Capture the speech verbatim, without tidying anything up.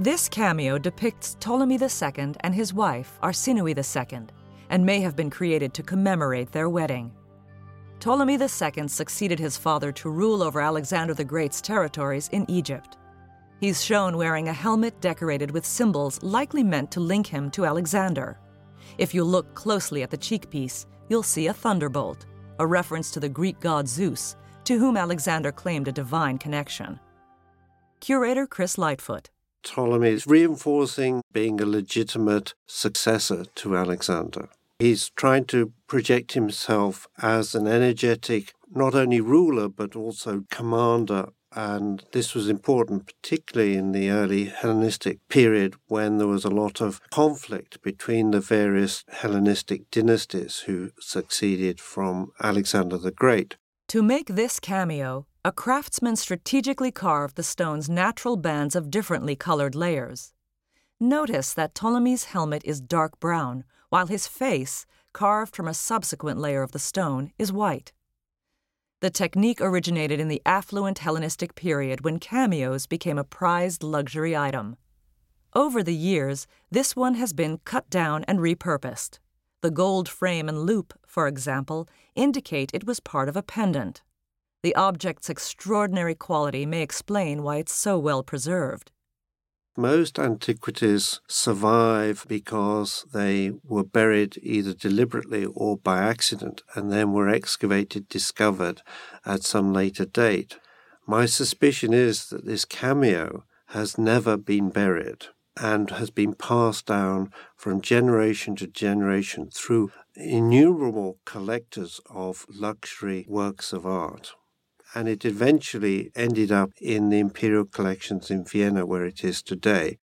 This cameo depicts Ptolemy the Second and his wife, Arsinoe the Second, and may have been created to commemorate their wedding. Ptolemy the Second succeeded his father to rule over Alexander the Great's territories in Egypt. He's shown wearing a helmet decorated with symbols likely meant to link him to Alexander. If you look closely at the cheekpiece, you'll see a thunderbolt, a reference to the Greek god Zeus, to whom Alexander claimed a divine connection. Curator Chris Lightfoot. Ptolemy is reinforcing being a legitimate successor to Alexander. He's trying to project himself as an energetic, not only ruler, but also commander. And this was important, particularly in the early Hellenistic period when there was a lot of conflict between the various Hellenistic dynasties who succeeded from Alexander the Great. To make this cameo, a craftsman strategically carved the stone's natural bands of differently colored layers. Notice that Ptolemy's helmet is dark brown, while his face, carved from a subsequent layer of the stone, is white. The technique originated in the affluent Hellenistic period when cameos became a prized luxury item. Over the years, this one has been cut down and repurposed. The gold frame and loop, for example, indicate it was part of a pendant. The object's extraordinary quality may explain why it's so well preserved. Most antiquities survive because they were buried either deliberately or by accident and then were excavated, discovered at some later date. My suspicion is that this cameo has never been buried and has been passed down from generation to generation through innumerable collectors of luxury works of art. And it eventually ended up in the imperial collections in Vienna, where it is today.